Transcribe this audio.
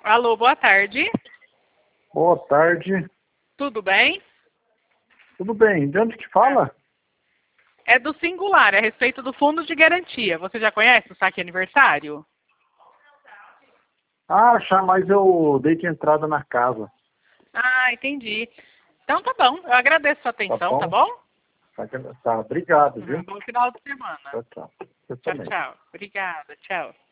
Alô, boa tarde. Boa tarde. Tudo bem? Tudo bem? De onde que fala? É do Singular, a respeito do fundo de garantia. Você já conhece o saque aniversário? Ah, mas eu dei de entrada na casa. Ah, entendi. Então tá bom, eu agradeço a sua Tá atenção, tá bom? bom? Tá, obrigado, viu? Bom final de semana. Tchau, tchau. Você Tchau, também. tchau. Obrigada, tchau.